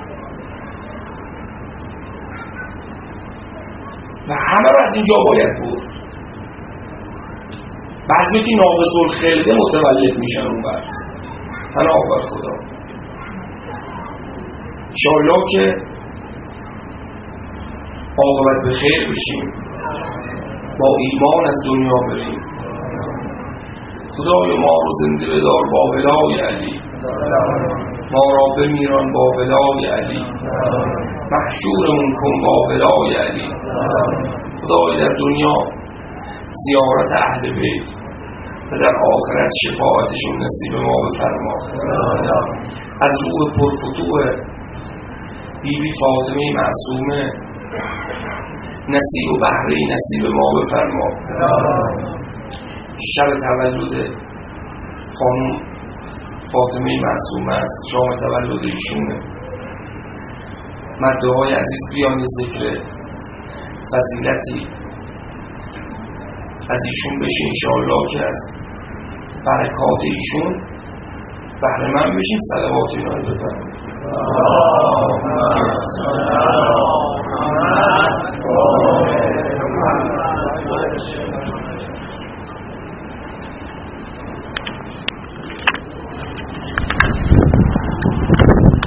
و همه رو از اینجا باید برد. بعضی که ناقص الخلقه متولد میشن اون بر پناه بر خدا. انشاءالله که عاقبت به خیر بشیم، با ایمان از دنیا بریم. خدای ما رو زنده بدار با ولای علی، ما را بمیران با ولای علی، محشورمون کن با ولای علی. خدای در دنیا زیارت اهل بیت و در آخرت شفاعتشون نصیب ما بفرما. از روح پرفتوح بیبی فاطمه معصومه نصیب و بهره نصیب ما بفرما. شب تولد خانم فاطمه معصومه است، شام تولد ایشونه. مدعوهای عزیز بیان ذکر فضیلتی از ایشون بشه انشاءالله که از برکات ایشون بهره مند بشیم. صلوات اینا رو بفرمایید.